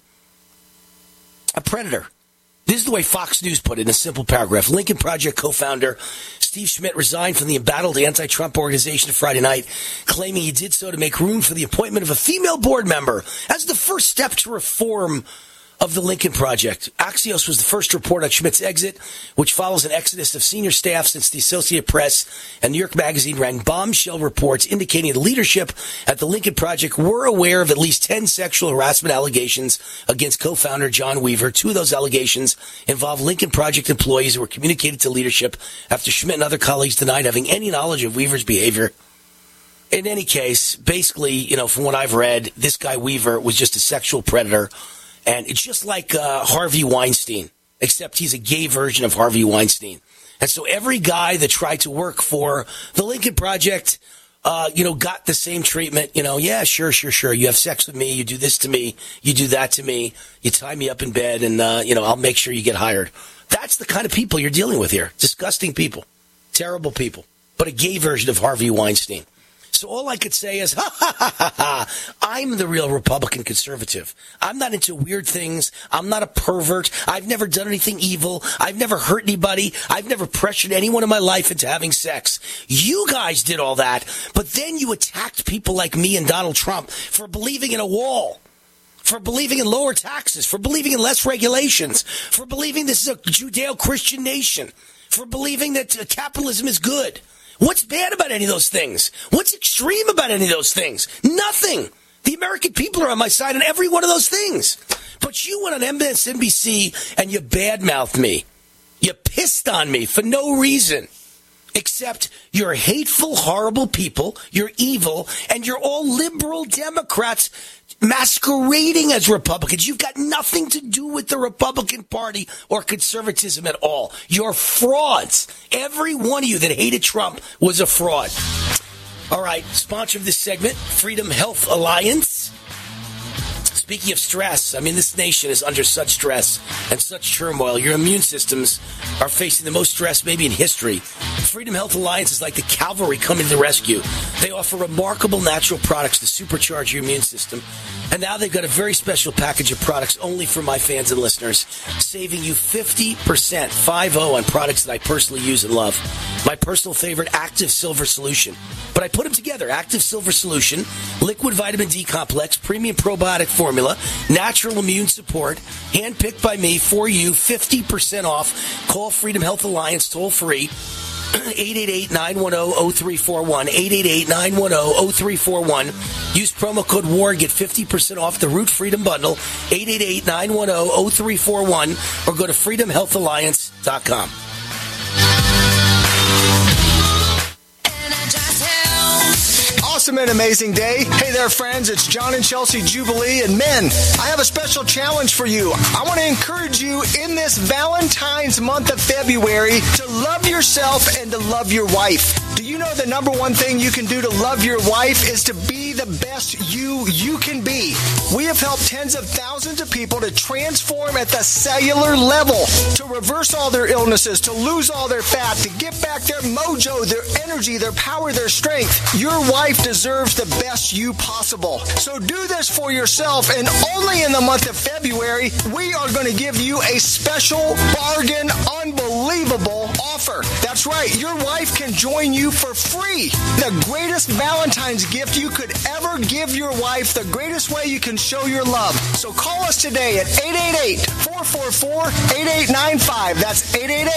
A predator. This is the way Fox News put it in a simple paragraph. Lincoln Project co-founder Steve Schmidt resigned from the embattled anti-Trump organization Friday night, claiming he did so to make room for the appointment of a female board member as the first step to reform of the Lincoln Project. Axios was the first to report on Schmidt's exit, which follows an exodus of senior staff since the Associated Press and New York Magazine ran bombshell reports indicating the leadership at the Lincoln Project were aware of at least 10 sexual harassment allegations against co-founder John Weaver. 2 of those allegations involved Lincoln Project employees who were communicated to leadership after Schmidt and other colleagues denied having any knowledge of Weaver's behavior. In any case, basically, from what I've read, this guy Weaver was just a sexual predator. And it's just like Harvey Weinstein, except he's a gay version of Harvey Weinstein. And so every guy that tried to work for the Lincoln Project, got the same treatment. Yeah, sure. You have sex with me. You do this to me. You do that to me. You tie me up in bed and, I'll make sure you get hired. That's the kind of people you're dealing with here. Disgusting people. Terrible people. But a gay version of Harvey Weinstein. So all I could say is, I'm the real Republican conservative. I'm not into weird things. I'm not a pervert. I've never done anything evil. I've never hurt anybody. I've never pressured anyone in my life into having sex. You guys did all that, but then you attacked people like me and Donald Trump for believing in a wall, for believing in lower taxes, for believing in less regulations, for believing this is a Judeo-Christian nation, for believing that capitalism is good. What's bad about any of those things? What's extreme about any of those things? Nothing. The American people are on my side on every one of those things. But you went on MSNBC and you badmouthed me. You pissed on me for no reason. Except you're hateful, horrible people, you're evil, and you're all liberal Democrats masquerading as Republicans. You've got nothing to do with the Republican Party or conservatism at all. You're frauds. Every one of you that hated Trump was a fraud. All right, sponsor of this segment, Freedom Health Alliance. Speaking of stress, I mean, this nation is under such stress and such turmoil. Your immune systems are facing the most stress maybe in history. Freedom Health Alliance is like the cavalry coming to the rescue. They offer remarkable natural products to supercharge your immune system. And now they've got a very special package of products only for my fans and listeners, saving you 50%, 50, on products that I personally use and love. My personal favorite, Active Silver Solution. But I put them together. Active Silver Solution, liquid vitamin D complex, premium probiotic formula, natural immune support, handpicked by me for you, 50% off. Call Freedom Health Alliance toll free. 888-910-0341. 888-910-0341. Use promo code WAR. Get 50% off the Root Freedom Bundle. 888-910-0341. Or go to freedomhealthalliance.com. Awesome and amazing day. Hey there, friends. It's John and Chelsea Jubilee. And men, I have a special challenge for you. I want to encourage you in this Valentine's month of February to love yourself and to love your wife. Do you know the number one thing you can do to love your wife is to be the best you can be? We have helped tens of thousands of people to transform at the cellular level, to reverse all their illnesses, to lose all their fat, to get back their mojo, their energy, their power, their strength. Your wife deserves the best you possible. So do this for yourself, and only in the month of February, we are going to give you a special bargain, unbelievable offer. That's right. Your wife can join you for free. The greatest Valentine's gift you could ever give your wife, the greatest way you can show your love. So call us today at 888-444-8895. That's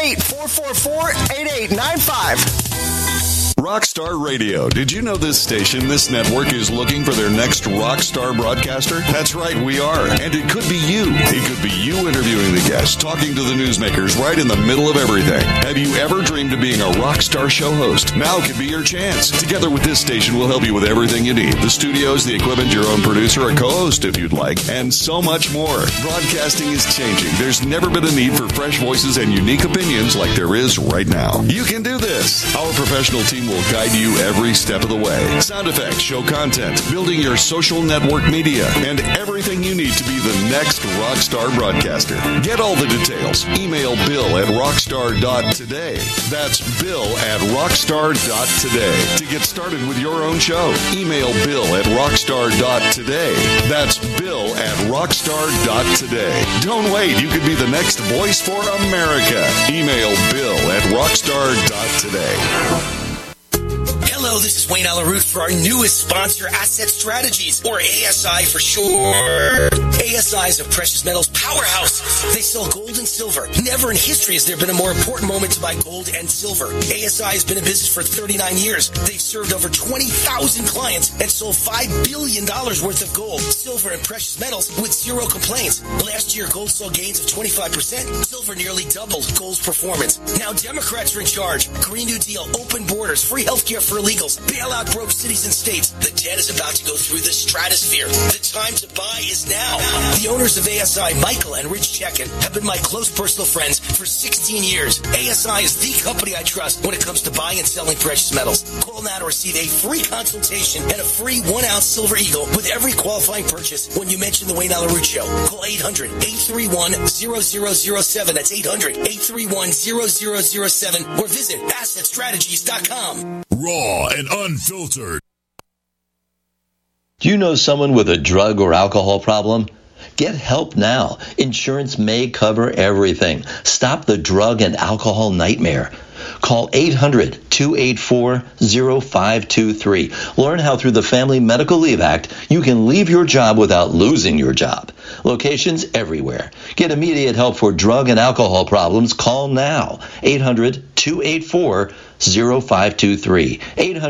888-444-8895. Rockstar Radio. Did you know this station, this network, is looking for their next rock star broadcaster? That's right, we are. And it could be you. It could be you interviewing the guests, talking to the newsmakers right in the middle of everything. Have you ever dreamed of being a rock star show host? Now could be your chance. Together with this station, we'll help you with everything you need. The studios, the equipment, your own producer, a co-host if you'd like, and so much more. Broadcasting is changing. There's never been a need for fresh voices and unique opinions like there is right now. You can do this. Our professional team will guide you every step of the way. Sound effects, show content, building your social network media, and everything you need to be the next rockstar broadcaster. Get all the details. Email Bill at rockstar.today. That's Bill at rockstar.today. To get started with your own show, email Bill at rockstar.today. That's Bill at rockstar.today. Don't wait. You could be the next voice for America. Email Bill at rockstar.today. Hello, this is Wayne Alaroot for our newest sponsor, Asset Strategies, or ASI for short. ASI is a precious metals powerhouse. They sell gold and silver. Never in history has there been a more important moment to buy gold and silver. ASI has been in business for 39 years. They've served over 20,000 clients and sold $5 billion worth of gold, silver, and precious metals with zero complaints. Last year, gold saw gains of 25%. Silver nearly doubled gold's performance. Now Democrats are in charge. Green New Deal, open borders, free healthcare for illegals, bailout broke cities and states. The debt is about to go through the stratosphere. The time to buy is now. The owners of ASI, Michael and Rich Chekin, have been my close personal friends for 16 years. ASI is the company I trust when it comes to buying and selling precious metals. Call now to receive a free consultation and a free 1-ounce Silver Eagle with every qualifying purchase when you mention the Wayne Alaroot Show. Call 800-831-0007. That's 800-831-0007 or visit AssetStrategies.com. Raw and unfiltered. Do you know someone with a drug or alcohol problem? Get help now. Insurance may cover everything. Stop the drug and alcohol nightmare. Call 800-284-0523. Learn how through the Family Medical Leave Act, you can leave your job without losing your job. Locations everywhere. Get immediate help for drug and alcohol problems. Call now. 800-284-0523.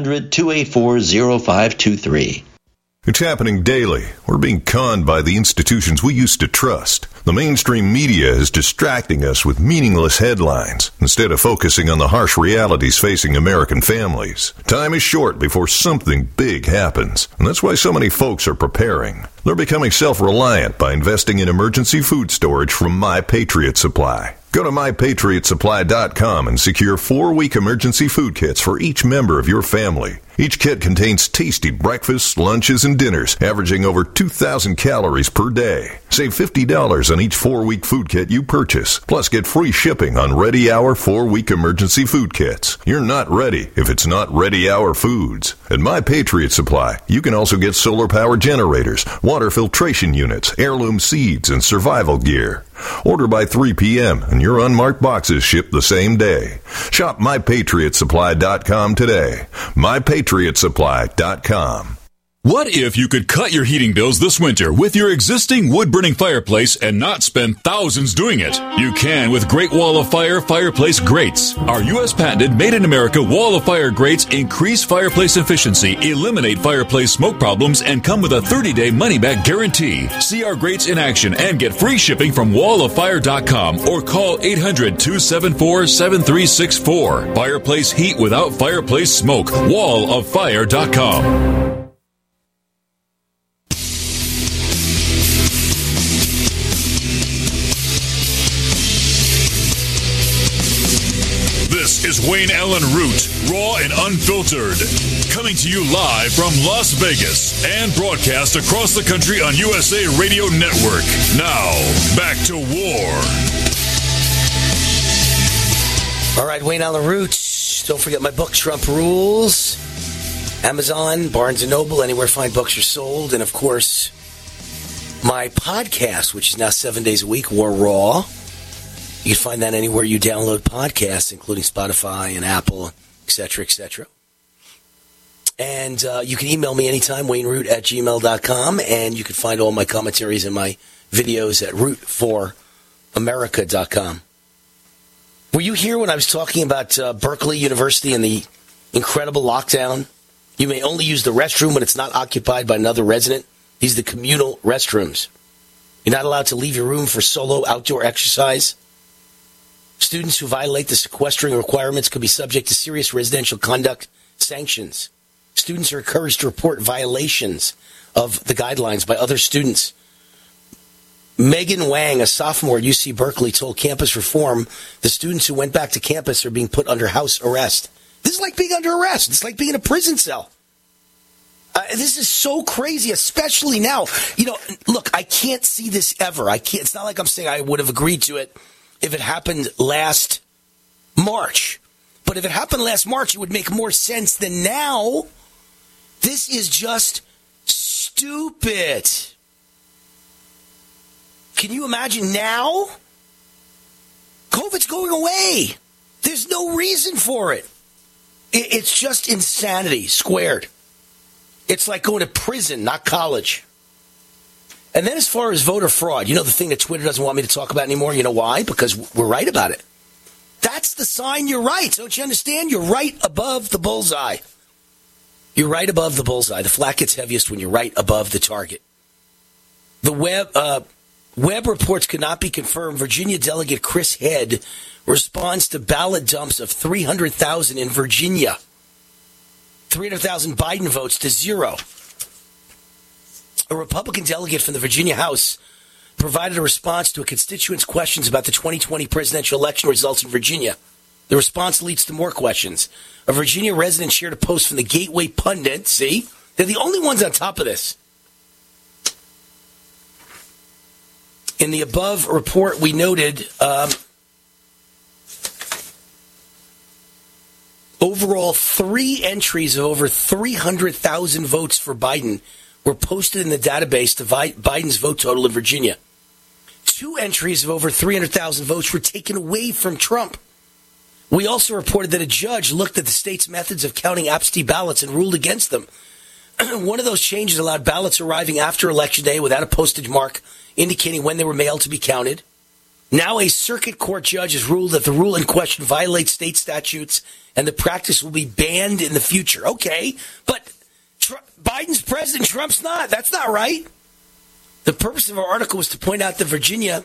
800-284-0523. It's happening daily. We're being conned by the institutions we used to trust. The mainstream media is distracting us with meaningless headlines instead of focusing on the harsh realities facing American families. Time is short before something big happens, and that's why so many folks are preparing. They're becoming self-reliant by investing in emergency food storage from My Patriot Supply. Go to MyPatriotSupply.com and secure 4-week emergency food kits for each member of your family. Each kit contains tasty breakfasts, lunches, and dinners, averaging over 2,000 calories per day. Save $50 on each 4-week food kit you purchase. Plus, get free shipping on Ready Hour 4-week emergency food kits. You're not ready if it's not Ready Hour Foods. At My Patriot Supply, you can also get solar-powered generators, water filtration units, heirloom seeds, and survival gear. Order by 3 p.m. and your unmarked boxes ship the same day. Shop MyPatriotSupply.com today. MyPatriotSupply.com. What if you could cut your heating bills this winter with your existing wood-burning fireplace and not spend thousands doing it? You can with Great Wall of Fire fireplace grates. Our U.S. patented made-in-America Wall of Fire grates increase fireplace efficiency, eliminate fireplace smoke problems, and come with a 30-day money-back guarantee. See our grates in action and get free shipping from walloffire.com or call 800-274-7364. Fireplace heat without fireplace smoke. walloffire.com. This is Wayne Allen Root, raw and unfiltered, coming to you live from Las Vegas and broadcast across the country on USA Radio Network. Now, back to war. All right, Wayne Allen Root. Don't forget my book, Trump Rules. Amazon, Barnes & Noble, anywhere fine books are sold. And, of course, my podcast, which is now 7 days a week, War Raw. You can find that anywhere you download podcasts, including Spotify and Apple, etc., etc. And you can email me anytime, wayneroot@gmail.com, and you can find all my commentaries and my videos at rootforamerica.com. Were you here when I was talking about Berkeley University and the incredible lockdown? You may only use the restroom when it's not occupied by another resident. These are the communal restrooms. You're not allowed to leave your room for solo outdoor exercise. Students who violate the sequestering requirements could be subject to serious residential conduct sanctions. Students are encouraged to report violations of the guidelines by other students. Megan Wang, a sophomore at UC Berkeley, told Campus Reform the students who went back to campus are being put under house arrest. This is like being under arrest. It's like being in a prison cell. This is so crazy, especially now. You know, look, I can't see this ever. It's not like I'm saying I would have agreed to it if it happened last March. But if it happened last March, it would make more sense than now. This is just stupid. Can you imagine now? COVID's going away. There's no reason for it. It's just insanity squared. It's like going to prison, not college. And then as far as voter fraud, you know the thing that Twitter doesn't want me to talk about anymore? You know why? Because we're right about it. That's the sign you're right. Don't you understand? You're right above the bullseye. You're right above the bullseye. The flak gets heaviest when you're right above the target. The web reports could not be confirmed. Virginia Delegate Chris Head responds to ballot dumps of 300,000 in Virginia. 300,000 Biden votes to 0. A Republican delegate from the Virginia House provided a response to a constituent's questions about the 2020 presidential election results in Virginia. The response leads to more questions. A Virginia resident shared a post from the Gateway Pundit. See? They're the only ones on top of this. In the above report, we noted overall 3 entries of over 300,000 votes for Biden were posted in the database to Biden's vote total in Virginia. 2 entries of over 300,000 votes were taken away from Trump. We also reported that a judge looked at the state's methods of counting absentee ballots and ruled against them. One of those changes allowed ballots arriving after Election Day without a postage mark indicating when they were mailed to be counted. Now a circuit court judge has ruled that the rule in question violates state statutes and the practice will be banned in the future. Okay, but Biden's president, Trump's not. That's not right. The purpose of our article was to point out that Virginia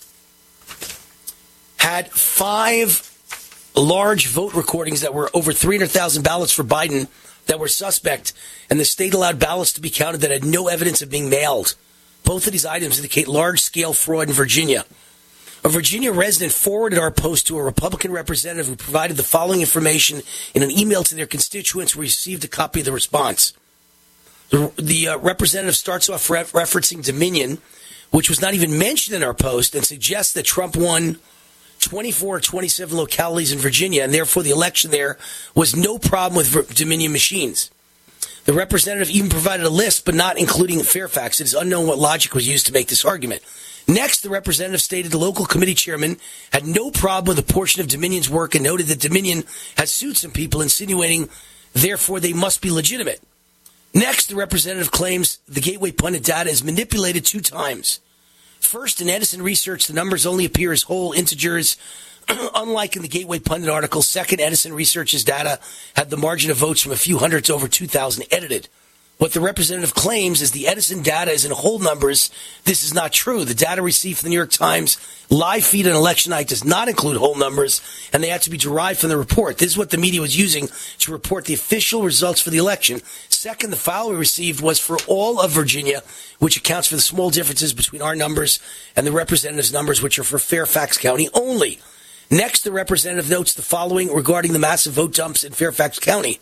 had 5 large vote recordings that were over 300,000 ballots for Biden that were suspect, and the state allowed ballots to be counted that had no evidence of being mailed. Both of these items indicate large-scale fraud in Virginia. A Virginia resident forwarded our post to a Republican representative who provided the following information in an email to their constituents who received a copy of the response. The representative starts off referencing Dominion, which was not even mentioned in our post, and suggests that Trump won 24 or 27 localities in Virginia, and therefore the election there was no problem with Dominion machines. The representative even provided a list, but not including Fairfax. It is unknown what logic was used to make this argument. Next, the representative stated the local committee chairman had no problem with a portion of Dominion's work and noted that Dominion has sued some people, insinuating, therefore, they must be legitimate. Next, the representative claims the Gateway Pundit data is manipulated 2 times. First, in Edison Research, the numbers only appear as whole integers, unlike in the Gateway Pundit article. Second, Edison Research's data had the margin of votes from a few hundred to over 2,000 edited. What the representative claims is the Edison data is in whole numbers. This is not true. The data received from the New York Times live feed on election night does not include whole numbers, and they have to be derived from the report. This is what the media was using to report the official results for the election. Second, the file we received was for all of Virginia, which accounts for the small differences between our numbers and the representative's numbers, which are for Fairfax County only. Next, the representative notes the following regarding the massive vote dumps in Fairfax County.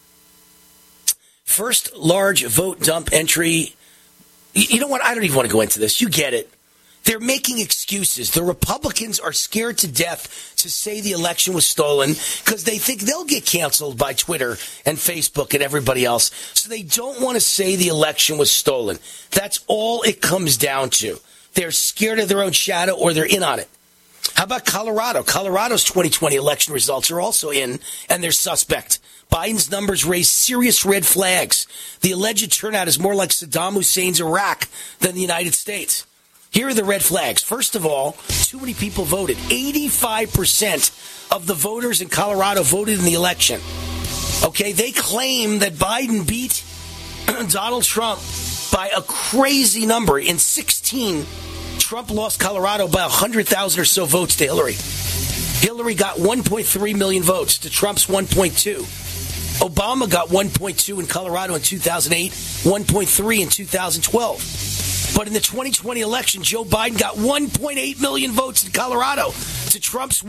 First large vote dump entry. You know what? I don't even want to go into this. You get it. They're making excuses. The Republicans are scared to death to say the election was stolen because they think they'll get canceled by Twitter and Facebook and everybody else. So they don't want to say the election was stolen. That's all it comes down to. They're scared of their own shadow or they're in on it. How about Colorado? Colorado's 2020 election results are also in, and they're suspect. Biden's numbers raise serious red flags. The alleged turnout is more like Saddam Hussein's Iraq than the United States. Here are the red flags. First of all, too many people voted. 85% of the voters in Colorado voted in the election. Okay, they claim that Biden beat Donald Trump by a crazy number. In 2016, Trump lost Colorado by 100,000 or so votes to Hillary. Hillary got 1.3 million votes to Trump's 1.2. Obama got 1.2 in Colorado in 2008, 1.3 in 2012. But in the 2020 election, Joe Biden got 1.8 million votes in Colorado to Trump's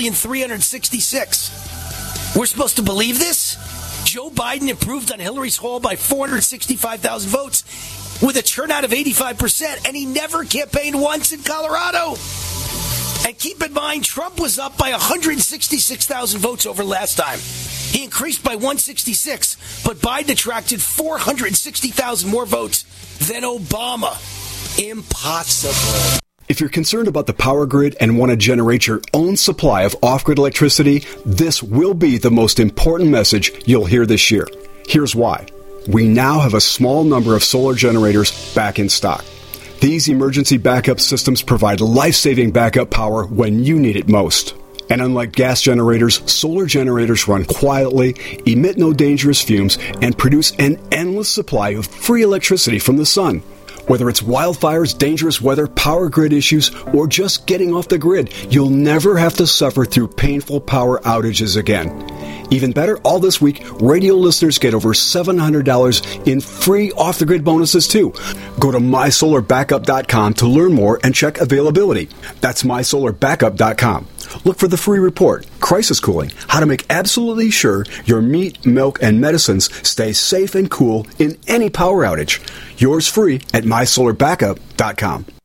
1,366,000. We're supposed to believe this? Joe Biden improved on Hillary's haul by 465,000 votes with a turnout of 85%, and he never campaigned once in Colorado. And keep in mind, Trump was up by 166,000 votes over last time. He increased by 166, but Biden attracted 460,000 more votes than Obama. Impossible. If you're concerned about the power grid and want to generate your own supply of off-grid electricity, this will be the most important message you'll hear this year. Here's why. We now have a small number of solar generators back in stock. These emergency backup systems provide life-saving backup power when you need it most. And unlike gas generators, solar generators run quietly, emit no dangerous fumes, and produce an endless supply of free electricity from the sun. Whether it's wildfires, dangerous weather, power grid issues, or just getting off the grid, you'll never have to suffer through painful power outages again. Even better, all this week, radio listeners get over $700 in free off-the-grid bonuses, too. Go to MySolarBackup.com to learn more and check availability. That's MySolarBackup.com. Look for the free report, Crisis Cooling, how to make absolutely sure your meat, milk, and medicines stay safe and cool in any power outage. Yours free at MySolarBackup.com.